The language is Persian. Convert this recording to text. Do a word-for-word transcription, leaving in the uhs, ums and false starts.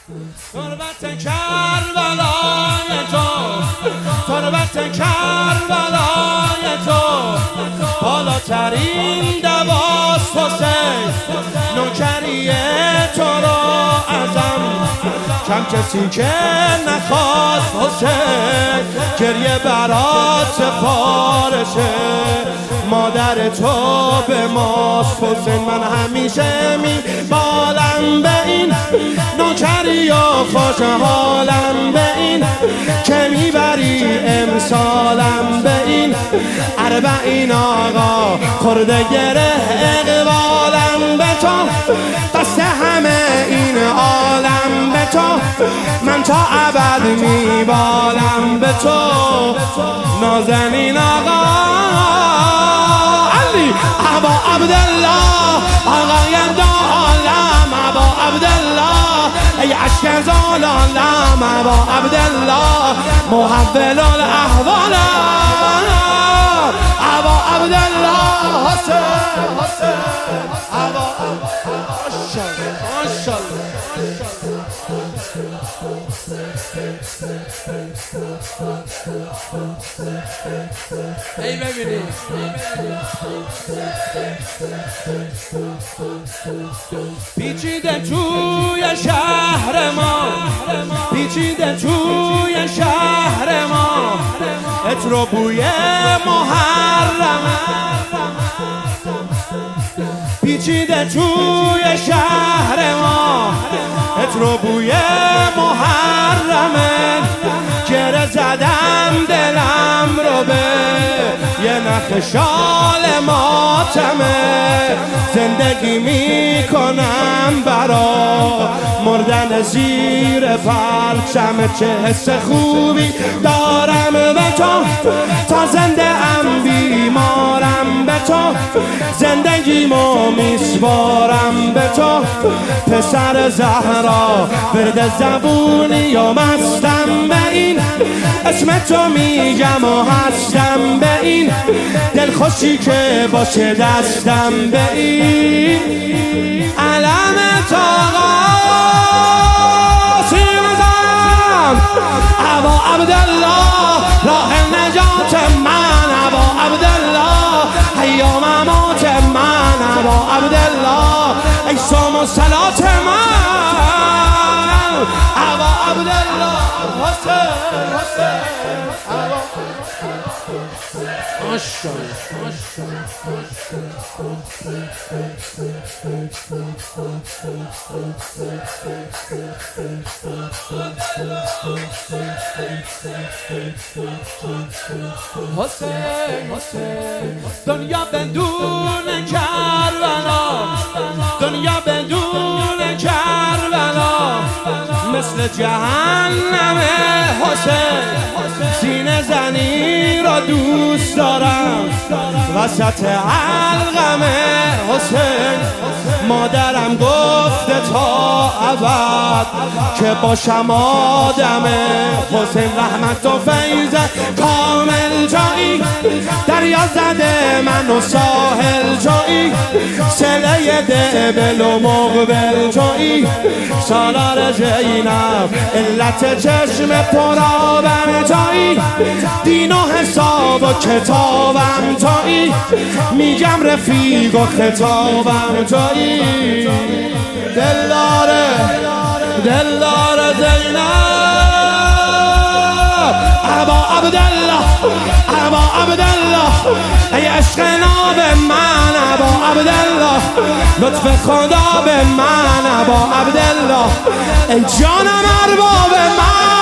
تربت کربلای تو، تربت کربلای تو، بالاترین دواست حسین، نوکری تو را ازم کم کسی که نخواست حسین، گریه برات سفارشه مادر تو به ماست حسین. من همیشه می بالم به این نوکری و خوشحالم به این که میبری امسالم به این اربعین آقا خورده گره اقبالم به تو، دست همه این عالم به تو، من تا ابد میبالم به تو نازنین آقا علی ابا عبدالله آقای دو عالم ابا عبدالله ای عشق زالالم ابا عبدالله محول الاحوال ابا عبدالله حسین حسین ابا ماشاءالله ماشاءالله ای ببینید پیچیده توی شهر ما، پیچیده توی شهر ما، عطر و بوی محرمه، پیچیده توی شهر ما، عطر و بوی محرمه، گره زدم دلم رو به یه نخ شال ماتمه، زندگی میکنم برا مردن زیر پرچم، چه حس خوبی دارم به تو تا زنده ام بیمارم به تو، زندگیمو میسپارم به تو پسر زهرا ورد زبونی و مستم به این اسم تو میگم و هستم به این دلخوشی که باشه دستم به این علم تاقا سیمزم ابا عبدالله راه نجات من ابا عبدالله حیا ممات من ابا عبدالله ای صوم و صلات من ابا عبدالله حسین حسین ابا ماشاءالله حسین حسین دنیا بدون کربلا، دنیا بدون کربلا مثل جهنم حسین، سینه زنی را دوست دارم وسط حلقم حسین، مادرم گفته تا ابد که باشم آدم حسین، رحمت و فیض کامل جایی دریا زده من و ساحل جایی، سله دبل و مقبل جایی، سالار زینب علت چشم پرابم جایی، دین و حساب و کتابم جایی، میگم رفیق و خطابم جایی، دلدار دلدار زینب ابا عبدالله ابا عبدالله ای عشق ناب من ابا عبدالله، لطف خدا به من ابا عبدالله ای جانم ارباب من